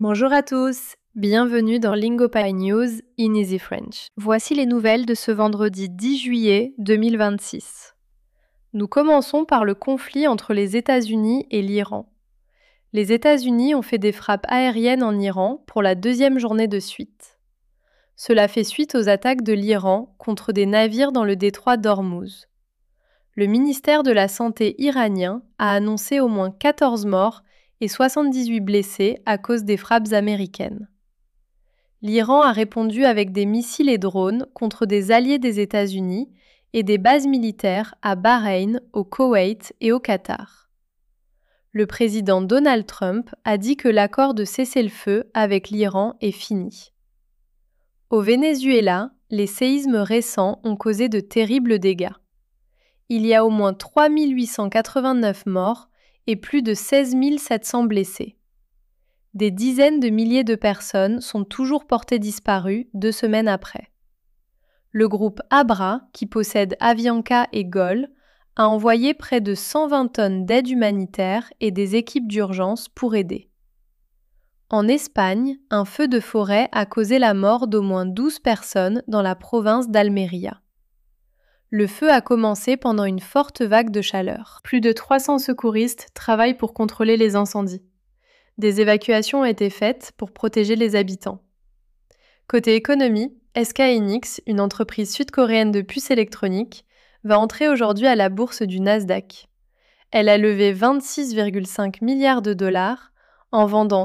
Bonjour à tous, bienvenue dans Lingopie News in Easy French. Voici les nouvelles de ce vendredi 10 juillet 2026. Nous commençons par le conflit entre les États-Unis et l'Iran. Les États-Unis ont fait des frappes aériennes en Iran pour la deuxième journée de suite. Cela fait suite aux attaques de l'Iran contre des navires dans le détroit d'Ormuz. Le ministère de la Santé iranien a annoncé au moins 14 morts et 78 blessés à cause des frappes américaines. L'Iran a répondu avec des missiles et drones contre des alliés des États-Unis et des bases militaires à Bahreïn, au Koweït et au Qatar. Le président Donald Trump a dit que l'accord de cessez-le-feu avec l'Iran est fini. Au Venezuela, les séismes récents ont causé de terribles dégâts. Il y a au moins 3 889 morts et plus de 16 700 blessés. Des dizaines de milliers de personnes sont toujours portées disparues 2 semaines après. Le groupe Abra, qui possède Avianca et GOL, a envoyé près de 120 tonnes d'aide humanitaire et des équipes d'urgence pour aider. En Espagne, un feu de forêt a causé la mort d'au moins 12 personnes dans la province d'Almería. Le feu a commencé pendant une forte vague de chaleur. Plus de 300 secouristes travaillent pour contrôler les incendies. Des évacuations ont été faites pour protéger les habitants. Côté économie, SK Hynix, une entreprise sud-coréenne de puces électroniques, va entrer aujourd'hui à la bourse du Nasdaq. Elle a levé 26,5 milliards de dollars en vendant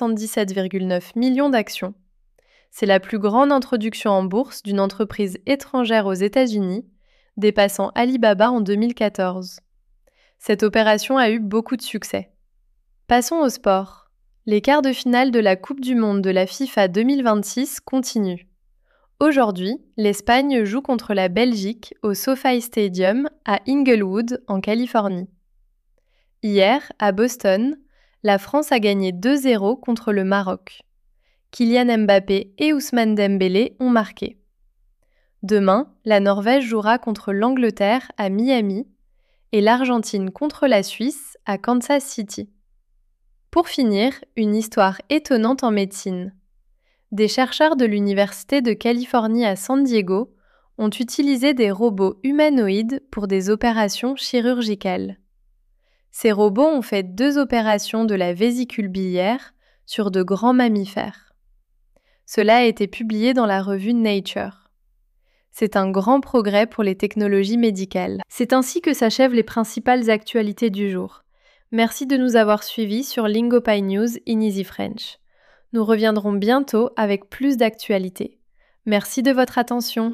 177,9 millions d'actions. C'est la plus grande introduction en bourse d'une entreprise étrangère aux États-Unis, dépassant Alibaba en 2014. Cette opération a eu beaucoup de succès. Passons au sport. Les quarts de finale de la Coupe du Monde de la FIFA 2026 continuent. Aujourd'hui, l'Espagne joue contre la Belgique au SoFi Stadium à Inglewood, en Californie. Hier, à Boston, la France a gagné 2-0 contre le Maroc. Kylian Mbappé et Ousmane Dembélé ont marqué. Demain, la Norvège jouera contre l'Angleterre à Miami et l'Argentine contre la Suisse à Kansas City. Pour finir, une histoire étonnante en médecine. Des chercheurs de l'Université de Californie à San Diego ont utilisé des robots humanoïdes pour des opérations chirurgicales. Ces robots ont fait 2 opérations de la vésicule biliaire sur de grands mammifères. Cela a été publié dans la revue Nature. C'est un grand progrès pour les technologies médicales. C'est ainsi que s'achèvent les principales actualités du jour. Merci de nous avoir suivis sur Lingopie News in Easy French. Nous reviendrons bientôt avec plus d'actualités. Merci de votre attention.